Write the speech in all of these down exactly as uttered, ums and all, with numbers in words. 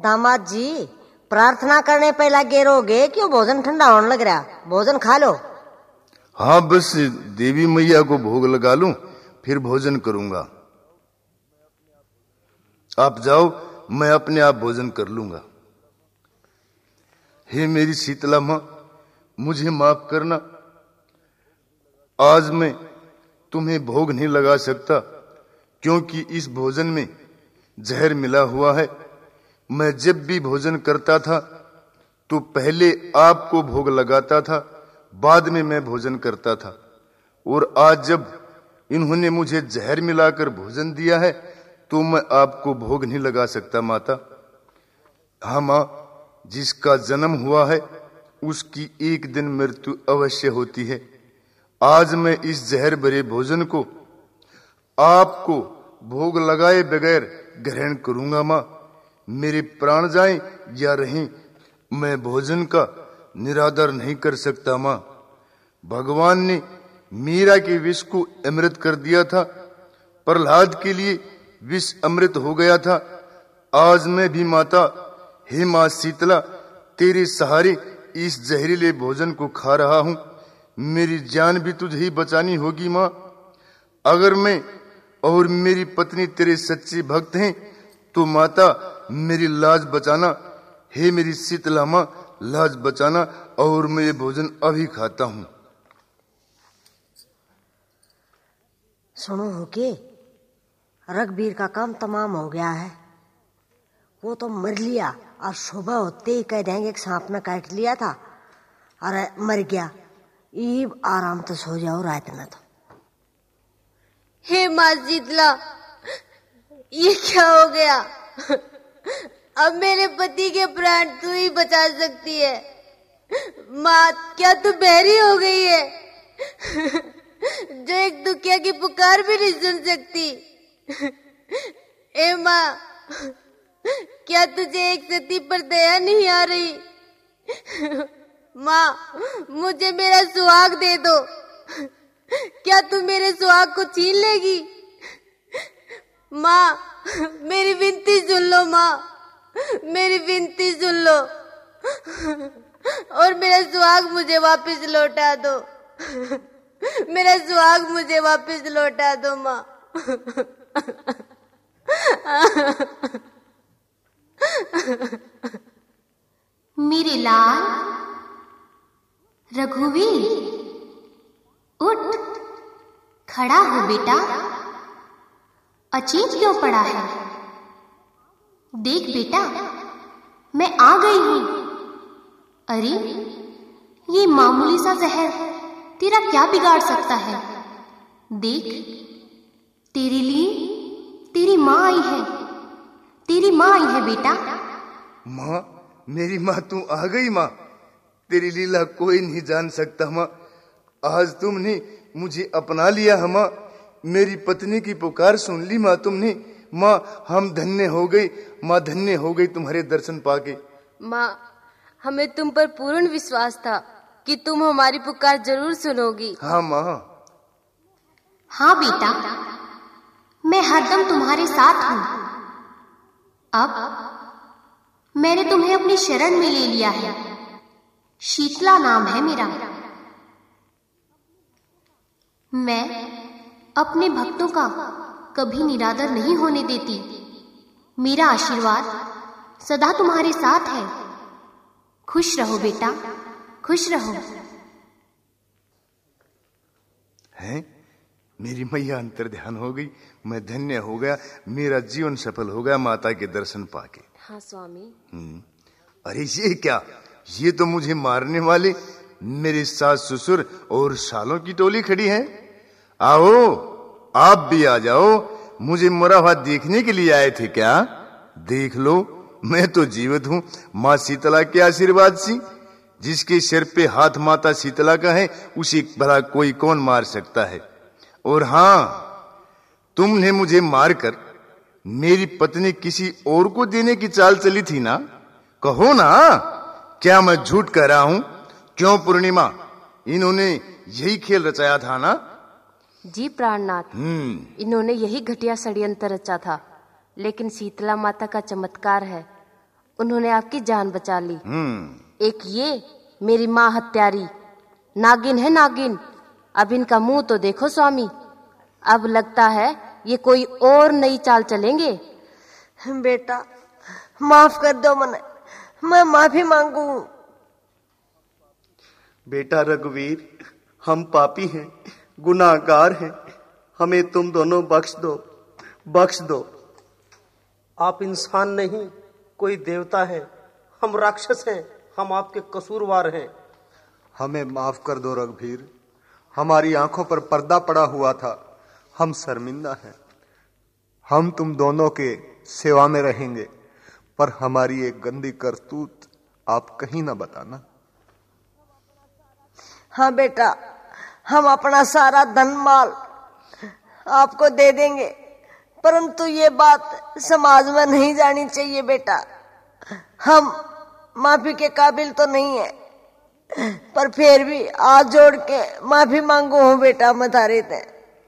दामाद जी, प्रार्थना करने पे लगे रहोगे, क्यों भोजन ठंडा होने लग रहा? भोजन खा लो। हाँ, बस देवी मैया को भोग लगा लूं, फिर भोजन करूंगा। आप जाओ, मैं अपने आप भोजन कर लूंगा। हे मेरी शीतला माँ, मुझे माफ करना। आज मैं तुम्हें भोग नहीं लगा सकता, क्योंकि इस भोजन में जहर मिला हुआ है। मैं जब भी भोजन करता था तो पहले आपको भोग लगाता था, बाद में मैं भोजन करता था। और आज जब इन्होंने मुझे जहर मिलाकर भोजन दिया है तो मैं आपको भोग नहीं लगा सकता माता। हाँ माँ, जिसका जन्म हुआ है उसकी एक दिन मृत्यु अवश्य होती है। आज मैं इस जहर भरे भोजन को आपको भोग लगाए बगैर ग्रहण करूंगा माँ। मेरे प्राण जाएं या रहें, मैं भोजन का निरादर नहीं कर सकता माँ। भगवान ने मीरा के विष को अमृत कर दिया था, प्रहलाद के लिए विष अमृत हो गया था। आज मैं भी माता, हे माँ शीतला, तेरे सहारे इस जहरीले भोजन को खा रहा हूं। मेरी जान भी तुझे ही बचानी होगी माँ। अगर मैं और मेरी पत्नी तेरे सच्चे भक्त हैं तो माता मेरी लाज बचाना। हे मेरी शीतला माँ, लाज बचाना, और मैं ये भोजन अभी खाता हूं। सुनो हो के, रघुवीर का काम तमाम हो गया है। वो तो मर लिया और सुबह होते ही कह देंगे कि सांप ने काट लिया था और मर गया। ईब आराम तो सो जाओ रात में। तो हे माँ शीतला, ये क्या हो गया? अब मेरे पति के प्राण तू ही बचा सकती है। माँ, क्या तू बहरी हो गई है जो एक दुखिया की पुकार भी नहीं सुन सकती? ए माँ, क्या तुझे एक सती पर दया नहीं आ रही? माँ, मुझे मेरा सुहाग दे दो। क्या तू मेरे सुहाग को छीन लेगी? माँ, मेरी विनती सुन लो माँ, मेरी विनती सुन लो और मेरा सुहाग मुझे वापस लौटा दो। मेरा सुहाग मुझे वापस लौटा दो माँ। मेरे लाल रघुवीर, उठ, खड़ा हो बेटा। अचेत क्यों पड़ा है? देख बेटा, मैं आ गई हूं। अरे, ये मामूली सा जहर तेरा क्या बिगाड़ सकता है? देख, तेरे लिए तेरी माँ आई है। तेरी माँ आई है बेटा। माँ, मेरी माँ तू आ गई माँ। तेरी लीला कोई नहीं जान सकता माँ। आज तुमने मुझे अपना लिया है माँ। मेरी पत्नी की पुकार सुन ली माँ तुमने। माँ, हम धन्य हो गई माँ, धन्य हो गई तुम्हारे दर्शन पाके। माँ, हमें तुम पर पूर्ण विश्वास था कि तुम हमारी पुकार जरूर सुनोगी। हाँ माँ। हाँ बेटा, मैं हरदम तुम्हारे साथ हूँ। अब मैंने तुम्हें अपनी शरण में ले लिया है। शीतला नाम है मेरा। मैं अपने भक्तों का कभी निरादर नहीं होने देती। मेरा आशीर्वाद सदा तुम्हारे साथ है। खुश रहो बेटा, खुश रहो। हैं? मेरी मैया अंतर ध्यान हो गई। मैं धन्य हो गया, मेरा जीवन सफल हो गया माता के दर्शन पाके। हाँ स्वामी। हम्म, अरे ये क्या? ये तो मुझे मारने वाले मेरे सास ससुर और सालों की टोली खड़ी है। आओ, आप भी आ जाओ। मुझे मरा हुआ देखने के लिए आए थे क्या? देख लो, मैं तो जीवित हूँ। माँ शीतला के आशीर्वाद से। जिसके सिर पे हाथ माता शीतला का है उसे भला कोई कौन मार सकता है? और हाँ, तुमने मुझे मारकर मेरी पत्नी किसी और को देने की चाल चली थी ना? कहो ना, क्या मैं झूठ कह रहा हूं? क्यों पूर्णिमा, इन्होंने यही खेल रचाया था ना? जी प्राणनाथ, इन्होंने यही घटिया षड्यंत्र रचा था। लेकिन शीतला माता का चमत्कार है, उन्होंने आपकी जान बचा ली। हम्म एक ये मेरी माँ हत्यारी नागिन है, नागिन। अब इनका मुंह तो देखो स्वामी, अब लगता है ये कोई और नई चाल चलेंगे। बेटा माफ कर दो मने, मैं माफी मांगू। बेटा रघुवीर, हम पापी हैं, गुनाहगार हैं, हमें तुम दोनों बख्श दो, बख्श दो। आप इंसान नहीं, कोई देवता है, हम राक्षस हैं, हम आपके कसूरवार हैं। हमें माफ कर दो रघुवीर, हमारी आंखों पर पर्दा पड़ा हुआ था, हम शर्मिंदा हैं। हम तुम दोनों के सेवा में रहेंगे, पर हमारी एक गंदी करतूत आप कहीं ना बताना। हाँ बेटा, हम अपना सारा धन माल आपको दे देंगे, परंतु ये बात समाज में नहीं जानी चाहिए बेटा। हम माफी के काबिल तो नहीं है, पर फिर भी हाथ जोड़ के माफी मांगो हूँ बेटा मतारे ते।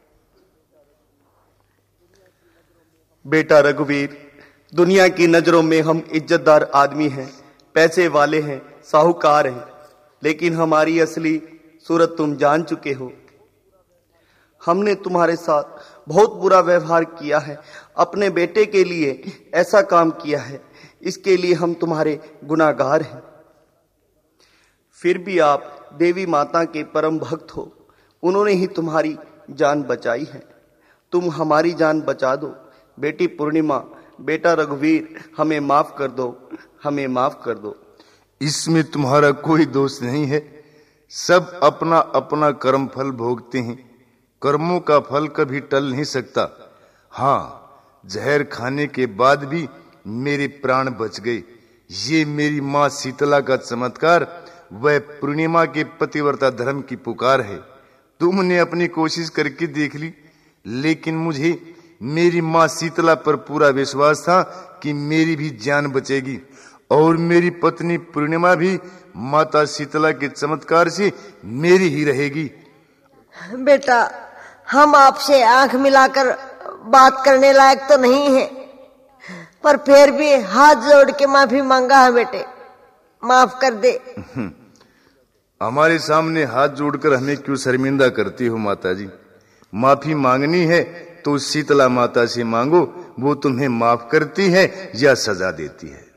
बेटा रघुवीर, दुनिया की नजरों में हम इज्जतदार आदमी हैं, पैसे वाले हैं, साहूकार हैं, लेकिन हमारी असली सूरत तुम जान चुके हो। हमने तुम्हारे साथ बहुत बुरा व्यवहार किया है, अपने बेटे के लिए ऐसा काम किया है, इसके लिए हम तुम्हारे गुनाहगार हैं। फिर भी आप देवी माता के परम भक्त हो, उन्होंने ही तुम्हारी जान बचाई है, तुम हमारी जान बचा दो। बेटी पूर्णिमा, बेटा रघुवीर, हमें माफ कर दो, हमें माफ कर दो। इसमें तुम्हारा कोई दोष नहीं है, सब अपना अपना कर्म फल भोगते हैं, कर्मों का फल कभी टल नहीं सकता। हाँ, जहर खाने के बाद भी मेरे प्राण बच गए, ये मेरी माँ शीतला का चमत्कार, वह पूर्णिमा के पतिव्रता धर्म की पुकार है। तुमने अपनी कोशिश करके देख ली, लेकिन मुझे मेरी माँ शीतला पर पूरा विश्वास था कि मेरी भी जान बचेगी, और मेरी पत्नी पूर्णिमा भी माता शीतला के चमत्कार से मेरी ही रहेगी। बेटा, हम आपसे आंख मिलाकर बात करने लायक तो नहीं है, पर फिर भी हाथ जोड़ के माफी मांगा है बेटे, माफ कर दे। हमारे सामने हाथ जोड़कर हमें क्यों शर्मिंदा करती हो माता जी? माफी मांगनी है तो शीतला माता से मांगो, वो तुम्हें माफ करती है या सजा देती है।